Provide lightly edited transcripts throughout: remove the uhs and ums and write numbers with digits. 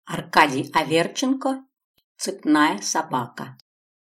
Аркадий Аверченко «Цепная собака».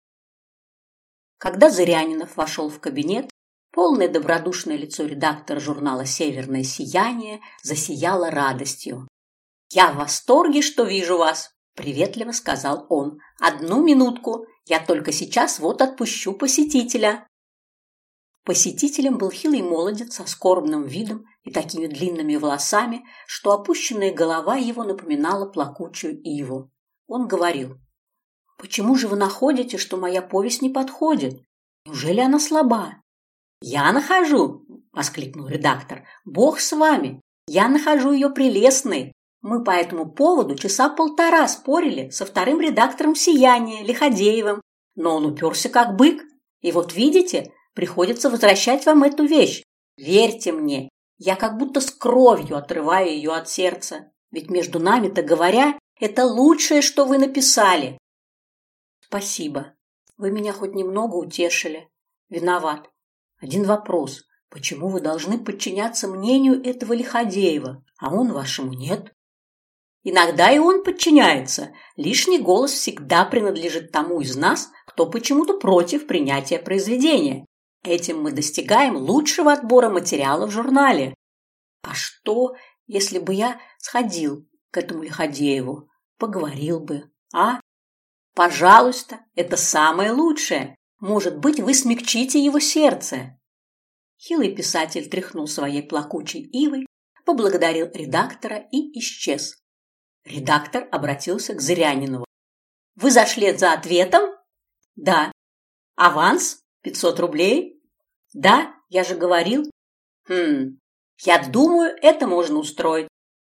Когда Зырянинов вошел в кабинет, полное добродушное лицо редактора журнала «Северное сияние» засияло радостью. «Я в восторге, что вижу вас», – приветливо сказал он. «Одну минутку, я только сейчас вот отпущу посетителя». Посетителем был хилый молодец со скорбным видом и такими длинными волосами, что опущенная голова его напоминала плакучую иву. Он говорил: «Почему же вы находите, что моя повесть не подходит? Неужели она слаба?» «Я нахожу!» – воскликнул редактор. «Бог с вами! Я нахожу ее прелестной! Мы по этому поводу часа полтора спорили со вторым редактором «Сияния» Лиходеевым, но он уперся как бык. И вот видите, приходится возвращать вам эту вещь. Верьте мне, я как будто с кровью отрываю ее от сердца. Ведь между нами-то говоря, это лучшее, что вы написали». «Спасибо. Вы меня хоть немного утешили. Виноват. Один вопрос. Почему вы должны подчиняться мнению этого Лиходеева, а он вашему нет?» «Иногда и он подчиняется. Лишний голос всегда принадлежит тому из нас, кто почему-то против принятия произведения. Этим мы достигаем лучшего отбора материала в журнале». «А что, если бы я сходил к этому Лиходееву, поговорил бы, а?» «Пожалуйста, это самое лучшее. Может быть, вы смягчите его сердце». Хилый писатель тряхнул своей плакучей ивой, поблагодарил редактора и исчез. Редактор обратился к Зырянинову. «Вы зашли за ответом?» «Да». «Аванс? 500 рублей?» «Да, я же говорил». Я думаю, это можно устроить.